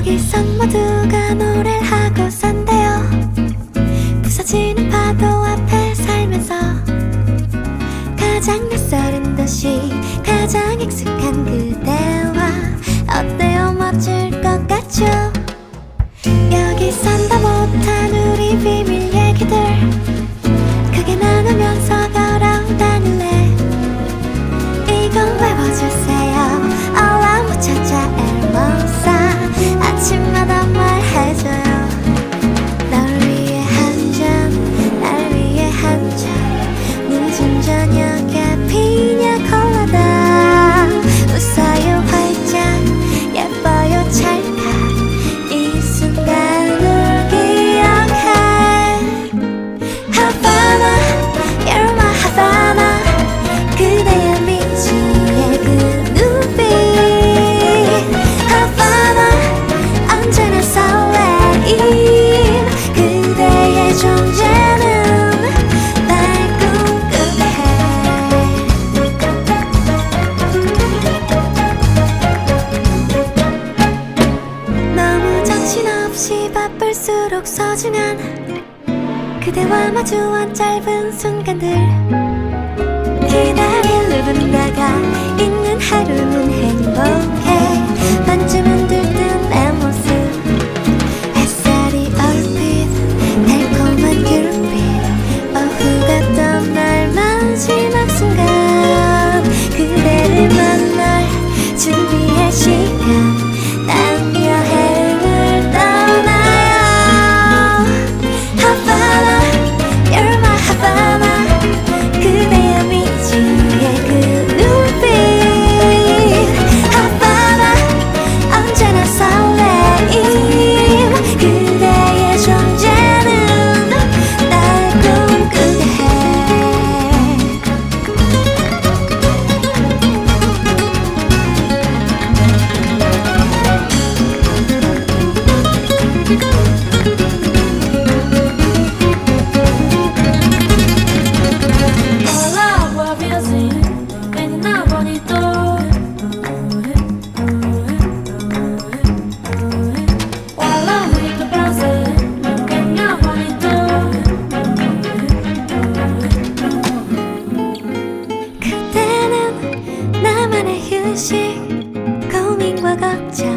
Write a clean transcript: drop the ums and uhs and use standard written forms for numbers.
여기선 모두가 노래를 하고 산대요. 부서지는 파도 앞에 살면서 가장 낯설은 도시, 가장 익숙한 그대와 어때요? 멋질 것 같죠? 여기선 다 못한 우리 비밀 얘기들 크게 나누면서 걸어다닐래. 이건 외워주세요. 알람 찾아 엘모사 아침마다 말해줘요. 널 위해 한 잔, 날 위해 한 잔, 늦은 저녁에 피냐 콜라다. 웃어요 활짝, 예뻐요 찰칵, 이 순간을 기억해. Havana, you're my Havana. 그대의 미지의 그 눈빛. Havana, 언제나 설레임. 그대의 존재는 날 꿈꾸게 해. 너무 정신없이 바쁠수록 소중한 그대와 마주한 짧은 순간들. 기다릴 누군가가 있는 하루는 행복해. 반쯤은 들뜬 내 모습, 햇살이 얼핏 달콤한 귤빛, 오후가 떠날 마지막 순간. 그대를 만날 준비할 시간, 난 여행을 떠나요. Havana, you're my Havana. 그대의 미지의 그 눈빛. Havana, 언제나 설레임. 그대의 존재는 날 꿈꾸게 해. El agua había sin pena bonito. El agüita brase, pena bonito. 그때는 나만의 휴식, 고민과 걱정